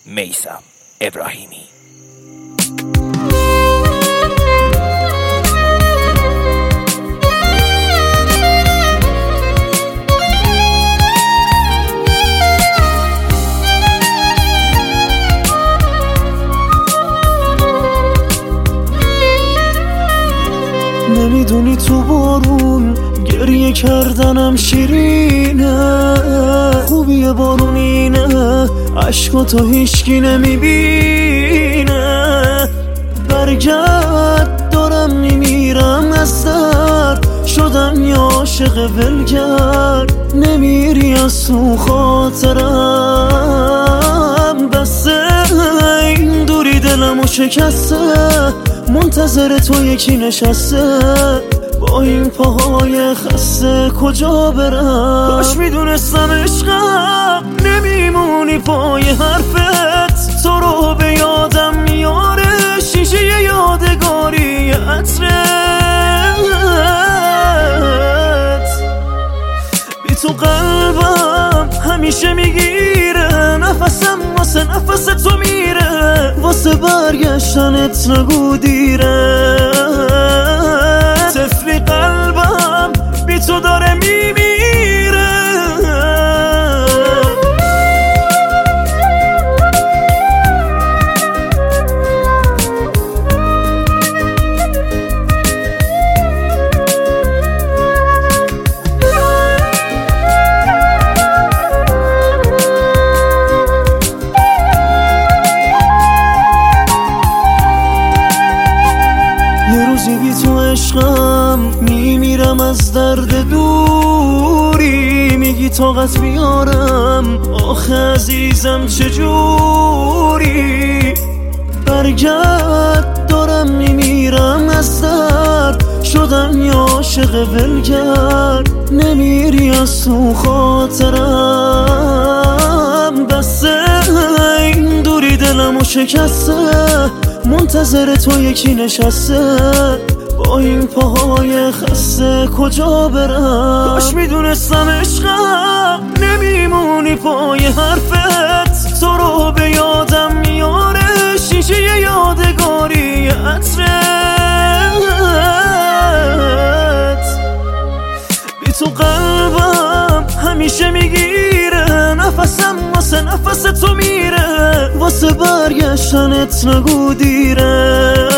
میثم ابراهیمی. نمیدونی تو بارون گریه کردنم شیرینه، خوبیه بارون اینه عشقاتو هیچکی نمیبینه. برگرد دارم میمیرم از درد، شدم یه عاشق ولگرد، نمیری از تو خاطرم. بسه این دوری دلمو شکسته، منتظر تو یکی نشسته، با این پاهای خسته کجا برم؟ کاش میدونستم عشقم نمیمونی پای حرفت، تو رو به یادم میاره شیشه یادگاری عطرت. بی تو قلبم همیشه میگیره نفسم، واسه نفس تو میره، واسه برگشتنت نگو دیره. طفلی قلبم بی تو داره میمیره. یه روزی بی تو عشقم میمیرم از درد دوری، میگی طاقت بیارم آخه عزیزم چجوری؟ برگرد دارم میمیرم از درد، شدم یه عاشق ولگرد، نمیری از تو خاطرم. بسه این دوری دلمو شکسته، منتظر تو یکی نشسته، با این پاهای خسته کجا برم؟ کاش میدونستم عشقم نمیمونی پای حرفت، تو رو به یادم میاره شیشه یادگاری عطرت. بی تو قلبم همیشه میگیره نفسم، واسه نفس تو میره، واسه برگشتنت نگو دیره.